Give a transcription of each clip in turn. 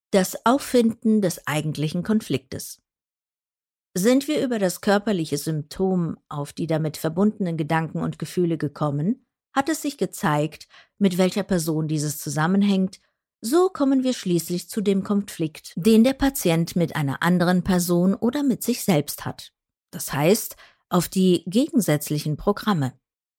Das Auffinden des eigentlichen Konfliktes. Sind wir über das körperliche Symptom auf die damit verbundenen Gedanken und Gefühle gekommen, hat es sich gezeigt, mit welcher Person dieses zusammenhängt, so kommen wir schließlich zu dem Konflikt, den der Patient mit einer anderen Person oder mit sich selbst hat. Das heißt, auf die gegensätzlichen Programme.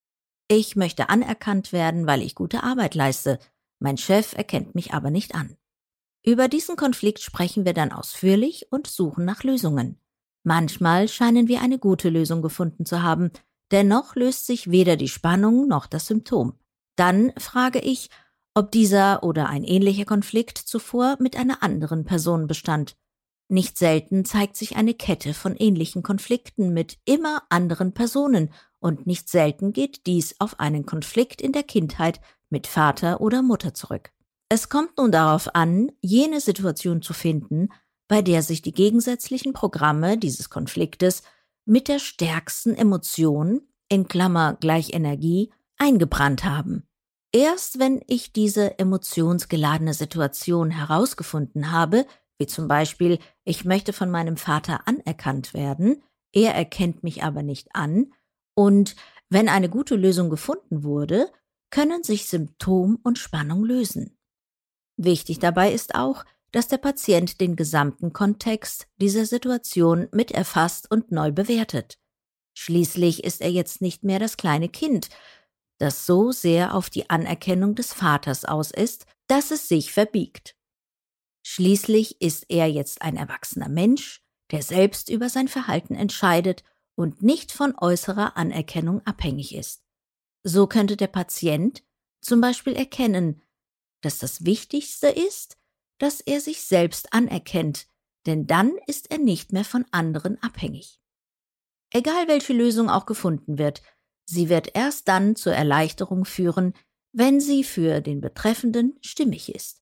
Ich möchte anerkannt werden, weil ich gute Arbeit leiste, mein Chef erkennt mich aber nicht an. Über diesen Konflikt sprechen wir dann ausführlich und suchen nach Lösungen. Manchmal scheinen wir eine gute Lösung gefunden zu haben, dennoch löst sich weder die Spannung noch das Symptom. Dann frage ich, ob dieser oder ein ähnlicher Konflikt zuvor mit einer anderen Person bestand. Nicht selten zeigt sich eine Kette von ähnlichen Konflikten mit immer anderen Personen und nicht selten geht dies auf einen Konflikt in der Kindheit mit Vater oder Mutter zurück. Es kommt nun darauf an, jene Situation zu finden, bei der sich die gegensätzlichen Programme dieses Konfliktes mit der stärksten Emotion, in Klammer gleich Energie, eingebrannt haben. Erst wenn ich diese emotionsgeladene Situation herausgefunden habe, wie zum Beispiel, ich möchte von meinem Vater anerkannt werden, er erkennt mich aber nicht an, und wenn eine gute Lösung gefunden wurde, können sich Symptom und Spannung lösen. Wichtig dabei ist auch, dass der Patient den gesamten Kontext dieser Situation mit erfasst und neu bewertet. Schließlich ist er jetzt nicht mehr das kleine Kind, das so sehr auf die Anerkennung des Vaters aus ist, dass es sich verbiegt. Schließlich ist er jetzt ein erwachsener Mensch, der selbst über sein Verhalten entscheidet und nicht von äußerer Anerkennung abhängig ist. So könnte der Patient zum Beispiel erkennen, dass das Wichtigste ist, dass er sich selbst anerkennt, denn dann ist er nicht mehr von anderen abhängig. Egal welche Lösung auch gefunden wird, sie wird erst dann zur Erleichterung führen, wenn sie für den Betreffenden stimmig ist.